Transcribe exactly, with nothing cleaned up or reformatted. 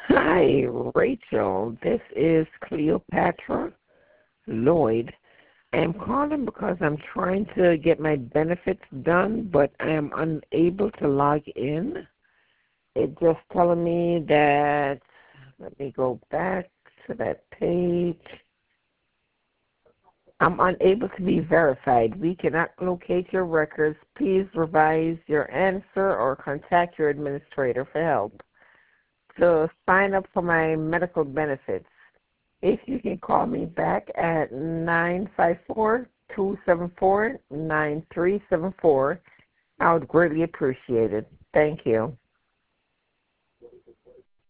Hi, Rachel. This is Cleopatra Lloyd. I'm calling because I'm trying to get my benefits done, but I am unable to log in. It just telling me that, let me go back to that page. I'm unable to be verified. We cannot locate your records. Please revise your answer or contact your administrator for help. To sign up for my medical benefits, if you can call me back at nine five four, two seven four, nine three seven four, I would greatly appreciate it. Thank you.